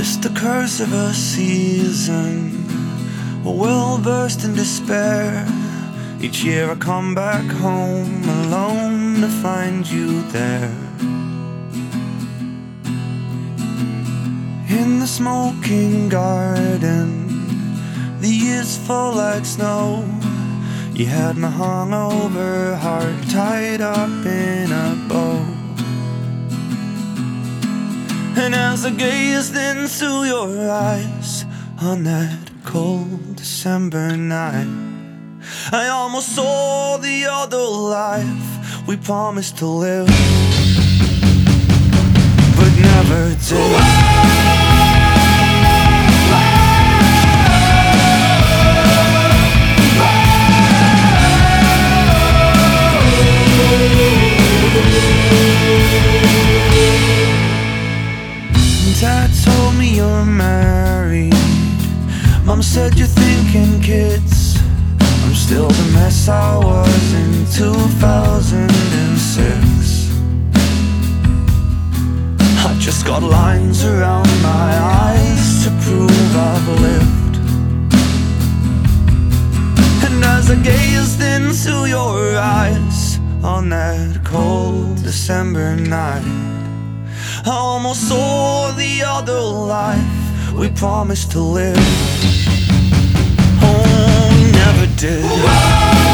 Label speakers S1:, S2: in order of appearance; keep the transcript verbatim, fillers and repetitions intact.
S1: just the curse of a season. We'll burst in despair. Each year I come back home alone to find you there. In the smoking garden, the years fall like snow. You had my hungover heart tied up in a bow. And as I gazed into your eyes on that cold December night, I almost saw the other life we promised to live, but never did. Dad told me you're married. Mom said you're thinking kids. I'm still the mess I was in two thousand six. I just got lines around my eyes to prove I've lived. And as I gazed into your eyes on that cold December night, I almost saw the other life we promised to live. Oh, we never did.